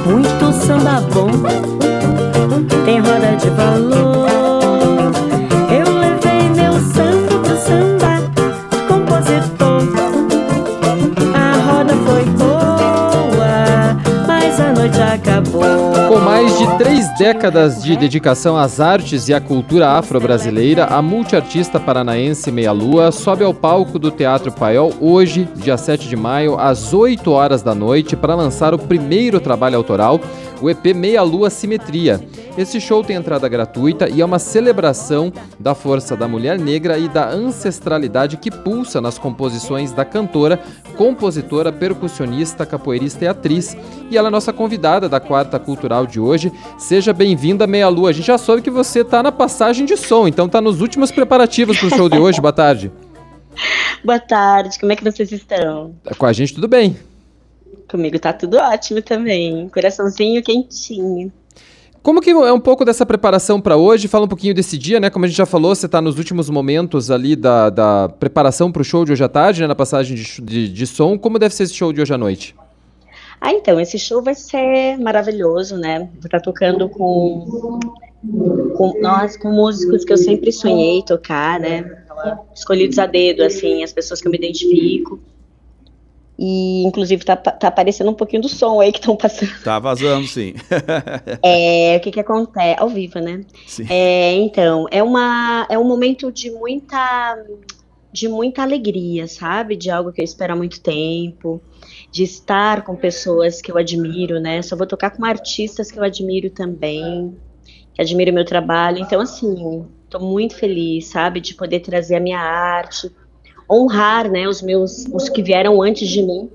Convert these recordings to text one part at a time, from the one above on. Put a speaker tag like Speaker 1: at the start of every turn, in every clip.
Speaker 1: muito samba bom, tem roda de valor. Eu levei meu samba pro samba compositor. A roda foi boa, mas a noite acabou.
Speaker 2: Com mais de 3 décadas de dedicação às artes e à cultura afro-brasileira, a multiartista paranaense Meia Lua sobe ao palco do Teatro Paiol hoje, dia 7 de maio, às 8 horas da noite, para lançar o primeiro trabalho autoral, o EP Meia Lua Simetria. Esse show tem entrada gratuita e é uma celebração da força da mulher negra e da ancestralidade que pulsa nas composições da cantora, compositora, percussionista, capoeirista e atriz. E ela é nossa convidada da Quarta Cultural de hoje. Seja bem-vinda, Meia Lua. A gente já soube que você está na passagem de som, então está nos últimos preparativos para o show de hoje. Boa tarde.
Speaker 3: Boa tarde, como é que vocês estão?
Speaker 2: Com a gente tudo bem.
Speaker 3: Comigo tá tudo ótimo também, coraçãozinho quentinho.
Speaker 2: Como que é um pouco dessa preparação para hoje? Fala um pouquinho desse dia, né? Como a gente já falou, você está nos últimos momentos ali da preparação para o show de hoje à tarde, né? Na passagem de som. Como deve ser esse show de hoje à noite?
Speaker 3: Então, esse show vai ser maravilhoso, né? Vou estar tocando com músicos que eu sempre sonhei tocar, né? Escolhidos a dedo, assim, as pessoas que eu me identifico. E, inclusive, tá aparecendo um pouquinho do som aí que estão passando.
Speaker 4: Tá vazando, sim.
Speaker 3: O que acontece? Ao vivo, né?
Speaker 4: Sim.
Speaker 3: Então, é um momento de muita alegria, sabe? De algo que eu espero há muito tempo, de estar com pessoas que eu admiro, né? Só vou tocar com artistas que eu admiro também, que admiram o meu trabalho. Então, assim, tô muito feliz, sabe? De poder trazer a minha arte, honrar, né, os que vieram antes de mim,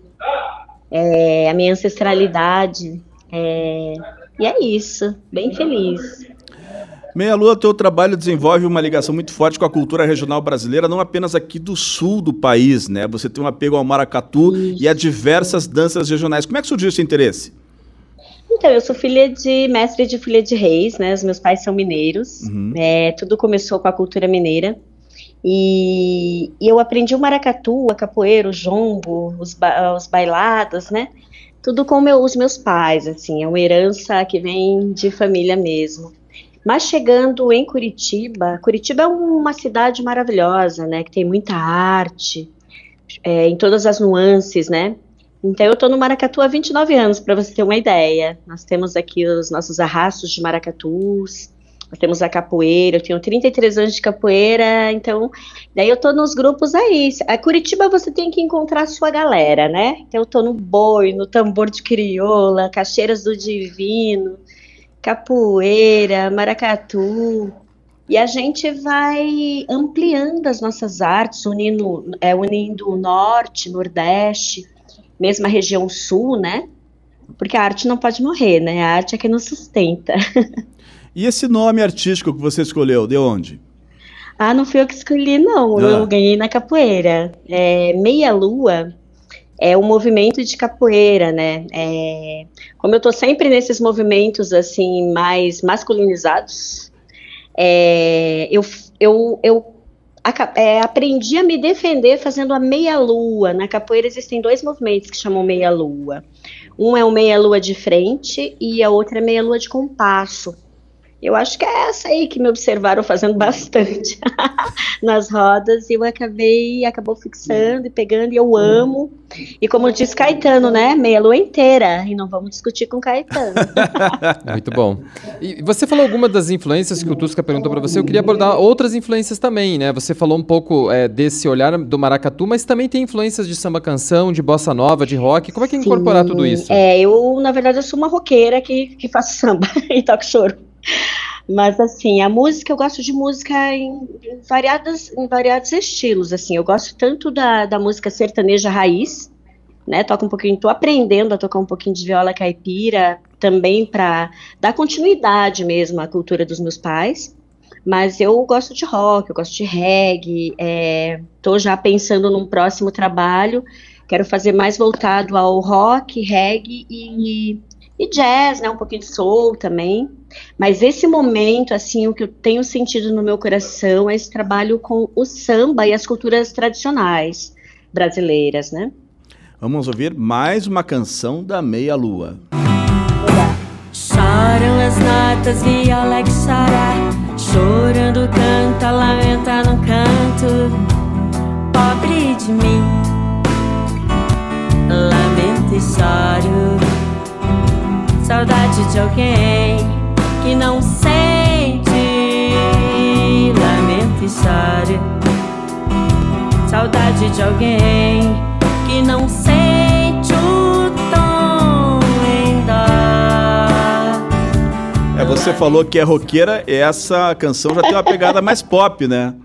Speaker 3: a minha ancestralidade, e é isso, bem feliz.
Speaker 4: Meia Lua, teu trabalho desenvolve uma ligação muito forte com a cultura regional brasileira, não apenas aqui do sul do país, né? Você tem um apego ao maracatu e a diversas danças regionais. Como é que surgiu esse interesse?
Speaker 3: Então, eu sou mestre de Folia de Reis, né? Os meus pais são mineiros. Tudo começou com a cultura mineira. E eu aprendi o maracatu, a capoeira, o jongo, os bailados, né? Tudo com os meus pais, assim, é uma herança que vem de família mesmo. Mas chegando em Curitiba é uma cidade maravilhosa, né? Que tem muita arte, em todas as nuances, né? Então eu tô no maracatu há 29 anos, para você ter uma ideia. Nós temos aqui os nossos arrastos de maracatus. Nós temos a capoeira, eu tenho 33 anos de capoeira, então, daí eu tô nos grupos aí. A Curitiba você tem que encontrar a sua galera, né? Então eu tô no boi, no tambor de crioula, caixeiras do divino, capoeira, maracatu, e a gente vai ampliando as nossas artes, unindo o norte, nordeste, mesmo a região sul, né? Porque a arte não pode morrer, né? A arte é que nos sustenta.
Speaker 4: E esse nome artístico que você escolheu, de onde?
Speaker 3: Não fui eu que escolhi, não. Eu ganhei na capoeira. Meia Lua é um movimento de capoeira, né? Como eu tô sempre nesses movimentos, assim, mais masculinizados, eu aprendi a me defender fazendo a Meia Lua. Na capoeira existem 2 movimentos que chamam Meia Lua. Um é o Meia Lua de frente e a outra é Meia Lua de compasso. Eu acho que é essa aí que me observaram fazendo bastante nas rodas, e acabou fixando e pegando, e eu amo. E como diz Caetano, né? Meia lua inteira, e não vamos discutir com Caetano.
Speaker 2: Muito bom. E você falou alguma das influências que o Tusca perguntou para você, eu queria abordar outras influências também, né? Você falou um pouco desse olhar do maracatu, mas também tem influências de samba-canção, de bossa nova, de rock. Como é que é incorporar tudo isso?
Speaker 3: Na verdade, eu sou uma roqueira que faço samba e toco choro. Mas, assim, a música, eu gosto de música em variados estilos, assim. Eu gosto tanto da música sertaneja raiz, né? Tô aprendendo a tocar um pouquinho de viola caipira, também para dar continuidade mesmo à cultura dos meus pais. Mas eu gosto de rock, eu gosto de reggae, tô já pensando num próximo trabalho, quero fazer mais voltado ao rock, reggae e jazz, né, um pouquinho de soul também. Mas esse momento, assim, o que eu tenho sentido no meu coração é esse trabalho com o samba e as culturas tradicionais brasileiras, né?
Speaker 4: Vamos ouvir mais uma canção da Meia Lua.
Speaker 1: Choram as notas, viola que chora, chorando canta, lamenta no canto. Pobre de mim, lamento e choro. Saudade de alguém que não sente, lamento e choro. Saudade de alguém que não sente o tom em dó.
Speaker 4: Você falou que é roqueira, essa canção já tem uma pegada mais pop, né?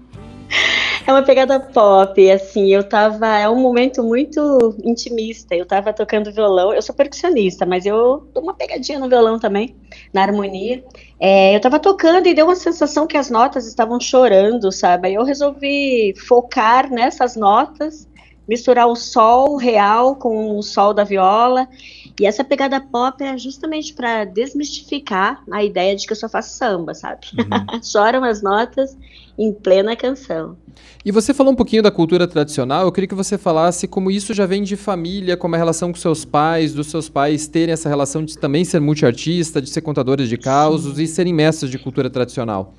Speaker 3: É uma pegada pop, assim, é um momento muito intimista, eu tava tocando violão, eu sou percussionista, mas eu dou uma pegadinha no violão também, na harmonia. Eu tava tocando e deu uma sensação que as notas estavam chorando, sabe? Aí eu resolvi focar nessas notas, misturar o sol real com o sol da viola, e essa pegada pop é justamente para desmistificar a ideia de que eu só faço samba, sabe? Uhum. Choram as notas em plena canção.
Speaker 2: E você falou um pouquinho da cultura tradicional, eu queria que você falasse como isso já vem de família, como a relação com seus pais, dos seus pais terem essa relação de também ser multiartista, de ser contadores de causos e serem mestres de cultura tradicional.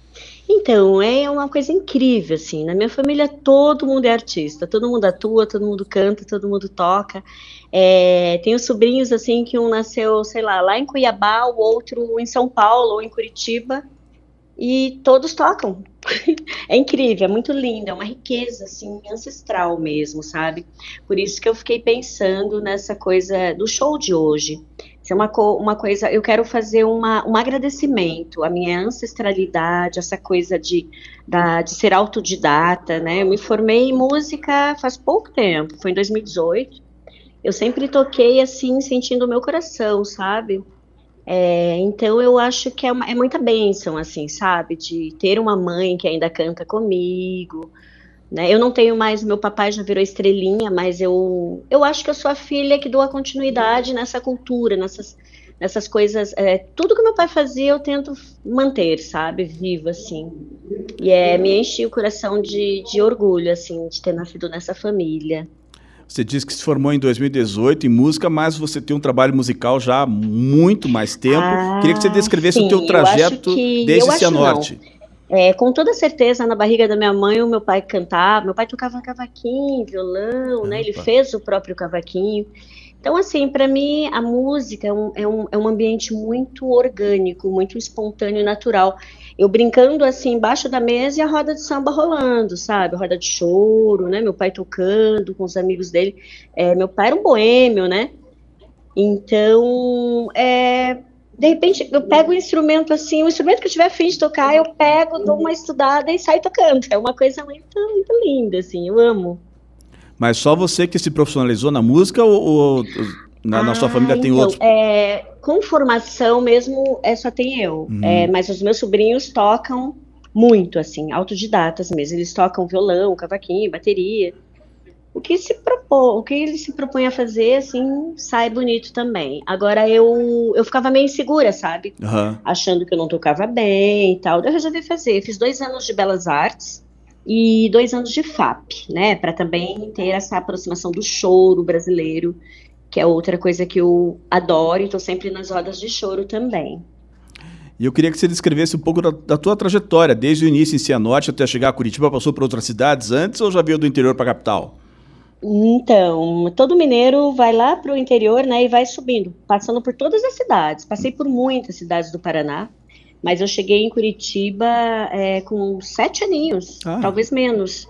Speaker 3: Então, é uma coisa incrível, assim, na minha família todo mundo é artista, todo mundo atua, todo mundo canta, todo mundo toca. Tenho sobrinhos, assim, que um nasceu, sei lá em Cuiabá, o outro em São Paulo ou em Curitiba, e todos tocam. É incrível, é muito lindo, é uma riqueza, assim, ancestral mesmo, sabe? Por isso que eu fiquei pensando nessa coisa do show de hoje. Isso é uma coisa, eu quero fazer um agradecimento à minha ancestralidade, essa coisa de ser autodidata, né? Eu me formei em música faz pouco tempo, foi em 2018. Eu sempre toquei, assim, sentindo o meu coração, sabe? Então eu acho que é muita bênção, assim, sabe, de ter uma mãe que ainda canta comigo, né? Eu não tenho mais, meu papai já virou estrelinha, mas eu acho que eu sou a filha que dou a continuidade nessa cultura, nessas coisas, tudo que meu pai fazia eu tento manter, sabe, vivo, assim, e me enche o coração de orgulho, assim, de ter nascido nessa família.
Speaker 4: Você disse que se formou em 2018 em música, mas você tem um trabalho musical já há muito mais tempo. Queria que você descrevesse o teu trajeto desde Cianorte.
Speaker 3: Com toda certeza, na barriga da minha mãe, o meu pai cantava, meu pai tocava cavaquinho, violão, né? Ele fez o próprio cavaquinho. Então, assim, para mim, a música é um ambiente muito orgânico, muito espontâneo e natural. Eu brincando, assim, embaixo da mesa e a roda de samba rolando, sabe? A roda de choro, né? Meu pai tocando com os amigos dele. Meu pai era um boêmio, né? Então, de repente, eu pego o instrumento, assim, o instrumento que eu tiver afim de tocar, eu pego, dou uma estudada e saio tocando. É uma coisa muito, muito linda, assim, eu amo.
Speaker 4: Mas só você que se profissionalizou na música ou na sua família tem outros?
Speaker 3: Com formação mesmo, só tem eu. Mas os meus sobrinhos tocam muito, assim, autodidatas mesmo. Eles tocam violão, cavaquinho, bateria. O que eles se propõem a fazer, assim, sai bonito também. Agora, eu ficava meio insegura, sabe?
Speaker 4: Uhum.
Speaker 3: Achando que eu não tocava bem e tal. Daí eu resolvi fazer. Fiz 2 anos de Belas Artes e 2 anos de FAP, né? Para também ter essa aproximação do choro brasileiro, que é outra coisa que eu adoro, e estou sempre nas rodas de choro também.
Speaker 4: E eu queria que você descrevesse um pouco da tua trajetória, desde o início em Cianorte até chegar a Curitiba. Passou por outras cidades antes ou já veio do interior para a capital?
Speaker 3: Então, todo mineiro vai lá para o interior, né, e vai subindo, passando por todas as cidades. Passei por muitas cidades do Paraná, mas eu cheguei em Curitiba com 7 aninhos, talvez menos.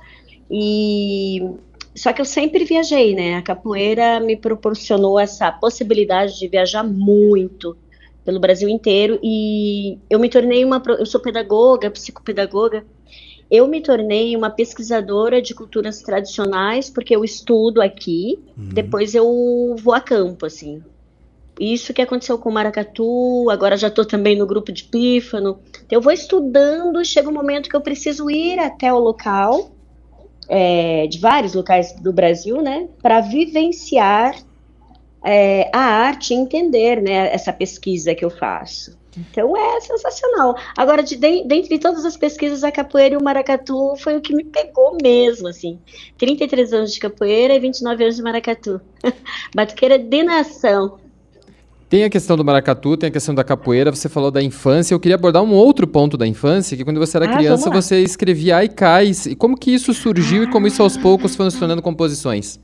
Speaker 3: Só que eu sempre viajei, né? A capoeira me proporcionou essa possibilidade de viajar muito pelo Brasil inteiro, e eu me tornei eu sou pedagoga, psicopedagoga. Eu me tornei uma pesquisadora de culturas tradicionais, porque eu estudo aqui, depois eu vou a campo, assim. Isso que aconteceu com o maracatu, agora já estou também no grupo de pífano. Então, eu vou estudando, chega um momento que eu preciso ir até o local, de vários locais do Brasil, né, para vivenciar a arte e entender, né, essa pesquisa que eu faço. Então é sensacional. Agora, dentre todas as pesquisas, a capoeira e o maracatu foi o que me pegou mesmo, assim. 33 anos de capoeira e 29 anos de maracatu. Batuqueira de nação.
Speaker 2: Tem a questão do maracatu, tem a questão da capoeira, você falou da infância. Eu queria abordar um outro ponto da infância, que quando você era criança, você escrevia haikais. E como que isso surgiu e como isso aos poucos foi se tornando composições?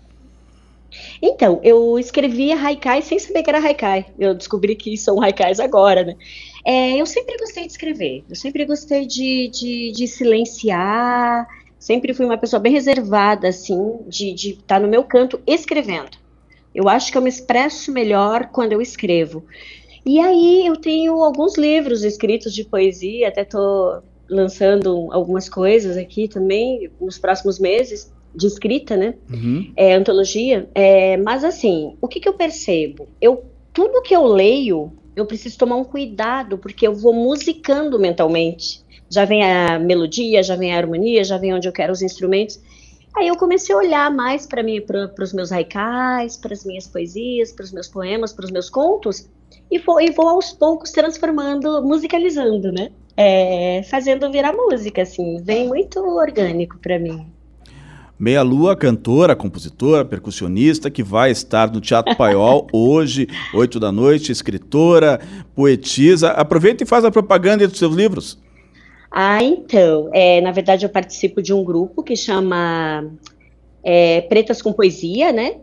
Speaker 3: Então, eu escrevia haikai sem saber que era haikai. Eu descobri que são haikais agora, né? Eu sempre gostei de escrever, eu sempre gostei de silenciar, sempre fui uma pessoa bem reservada, assim, de estar no meu canto escrevendo. Eu acho que eu me expresso melhor quando eu escrevo. E aí eu tenho alguns livros escritos de poesia, até estou lançando algumas coisas aqui também nos próximos meses, de escrita, né? Antologia. Mas assim, o que eu percebo? Tudo que eu leio, eu preciso tomar um cuidado, porque eu vou musicando mentalmente. Já vem a melodia, já vem a harmonia, já vem onde eu quero os instrumentos. Aí eu comecei a olhar mais para os meus haikais, para as minhas poesias, para os meus poemas, para os meus contos, e vou aos poucos transformando, musicalizando, né? Fazendo virar música, assim, vem muito orgânico para mim.
Speaker 4: Meia Lua, cantora, compositora, percussionista, que vai estar no Teatro Paiol hoje, 8 da noite, escritora, poetisa. Aproveita e faz a propaganda dos seus livros.
Speaker 3: Então, na verdade eu participo de um grupo que chama Pretas com Poesia, né?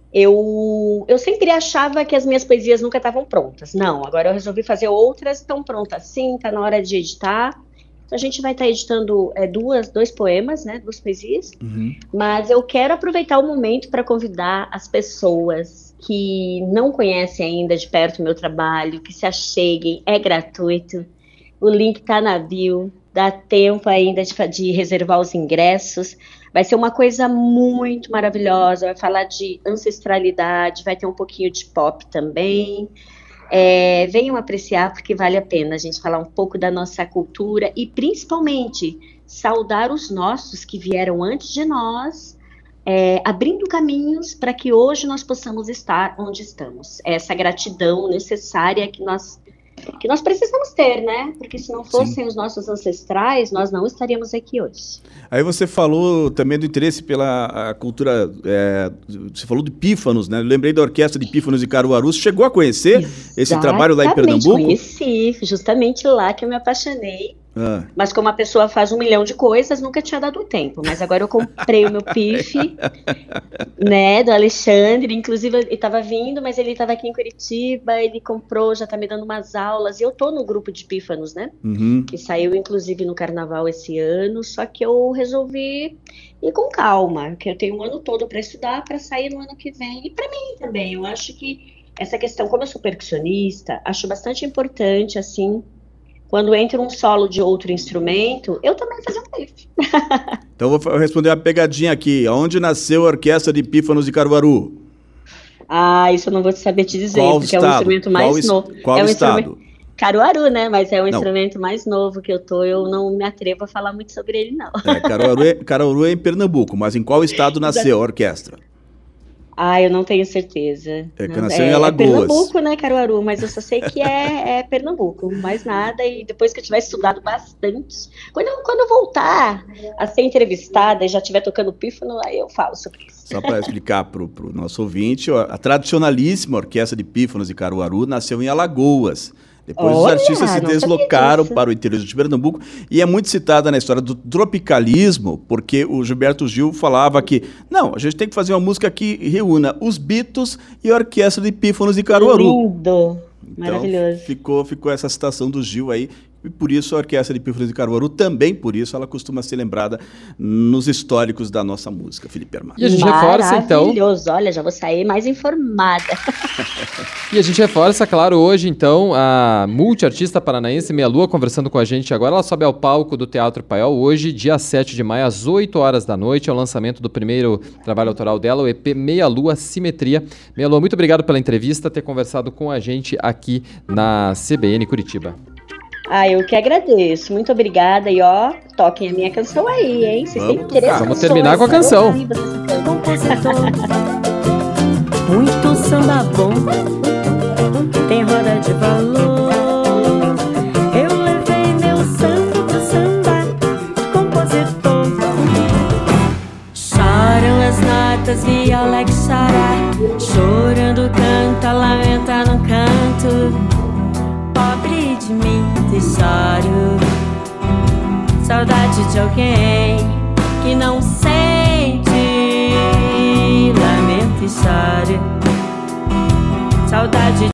Speaker 3: Eu sempre achava que as minhas poesias nunca estavam prontas. Não, agora eu resolvi fazer outras, estão prontas sim, está na hora de editar. Então a gente vai estar editando dois poemas, né? 2 poesias. Mas eu quero aproveitar o momento para convidar as pessoas que não conhecem ainda de perto o meu trabalho, que se acheguem, é gratuito. O link está na bio, dá tempo ainda de reservar os ingressos. Vai ser uma coisa muito maravilhosa, vai falar de ancestralidade, vai ter um pouquinho de pop também. Venham apreciar, porque vale a pena a gente falar um pouco da nossa cultura e, principalmente, saudar os nossos que vieram antes de nós, abrindo caminhos para que hoje nós possamos estar onde estamos. Essa gratidão necessária que nós precisamos ter, né? Porque se não fossem os nossos ancestrais, nós não estaríamos aqui hoje. Aí
Speaker 4: você falou também do interesse pela cultura, você falou de pífanos, né? Eu lembrei da Orquestra de Pífanos de Caruaru. Você chegou a conhecer esse trabalho lá em Pernambuco?
Speaker 3: Conheci, justamente lá que eu me apaixonei. Mas como a pessoa faz 1 milhão de coisas, nunca tinha dado tempo. Mas agora eu comprei o meu pife, né, do Alexandre. Inclusive ele estava vindo, mas ele estava aqui em Curitiba. Ele comprou, já está me dando umas aulas. E eu tô no grupo de pífanos, né? Que saiu inclusive no Carnaval esse ano. Só que eu resolvi ir com calma, porque eu tenho um ano todo para estudar, para sair no ano que vem. E para mim também, eu acho que essa questão, como eu sou percussionista, acho bastante importante, assim, quando entra um solo de outro instrumento, eu também fazer um pife.
Speaker 4: Então vou responder uma pegadinha aqui. Onde nasceu a Orquestra de Pífanos de Caruaru?
Speaker 3: Isso eu não vou saber te dizer, porque é um instrumento mais novo.
Speaker 4: Qual estado?
Speaker 3: Caruaru, né? Mas é o instrumento mais novo que eu não me atrevo a falar muito sobre ele, não.
Speaker 4: Caruaru é em Pernambuco, mas em qual estado nasceu a orquestra?
Speaker 3: Eu não tenho certeza.
Speaker 4: Nasceu em Alagoas.
Speaker 3: É Pernambuco, né, Caruaru? Mas eu só sei que é Pernambuco, mais nada. E depois que eu tiver estudado bastante, quando eu voltar a ser entrevistada e já estiver tocando pífano, aí eu falo sobre isso.
Speaker 4: Só para explicar para o nosso ouvinte, a tradicionalíssima Orquestra de Pífanos de Caruaru nasceu em Alagoas. Depois os artistas se deslocaram para o interior de Pernambuco e é muito citada na história do tropicalismo, porque o Gilberto Gil falava que, a gente tem que fazer uma música que reúna os Beatles e a Orquestra de Pífanos de Caruaru.
Speaker 3: Lindo, maravilhoso.
Speaker 4: Então, ficou essa citação do Gil aí. E por isso a Orquestra de Pífanos de Caruaru, também por isso, ela costuma ser lembrada nos históricos da nossa música, Felipe Armato.
Speaker 2: E a gente reforça, então...
Speaker 3: Maravilhoso, olha, já vou sair mais informada.
Speaker 2: E a gente reforça, claro, hoje, então, a multiartista paranaense Meia Lua conversando com a gente agora. Ela sobe ao palco do Teatro Paiol hoje, dia 7 de maio, às 8 horas da noite. É o lançamento do primeiro trabalho autoral dela, o EP Meia Lua Simetria. Meia Lua, muito obrigado pela entrevista, ter conversado com a gente aqui na CBN Curitiba.
Speaker 3: Eu que agradeço. Muito obrigada. E toquem a minha canção aí, hein? Vocês têm interesse?
Speaker 2: Vamos terminar com a canção.
Speaker 1: Muito samba bom, tem roda de valor. Eu levei meu samba pro samba, compositor. Choram as notas, viola que chora, chorando canta, lamenta no canto. lamento e choro. Saudade de alguém que não sente. Lamento e choro. Saudade